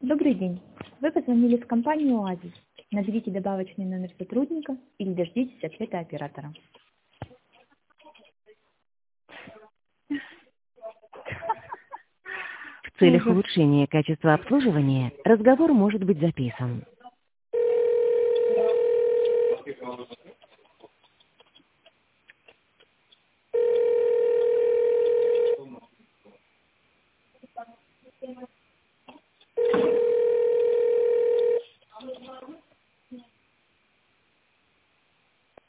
Добрый день. Вы позвонили в компанию «Оазис». Наберите добавочный номер сотрудника или дождитесь ответа оператора. В целях улучшения качества обслуживания разговор может быть записан.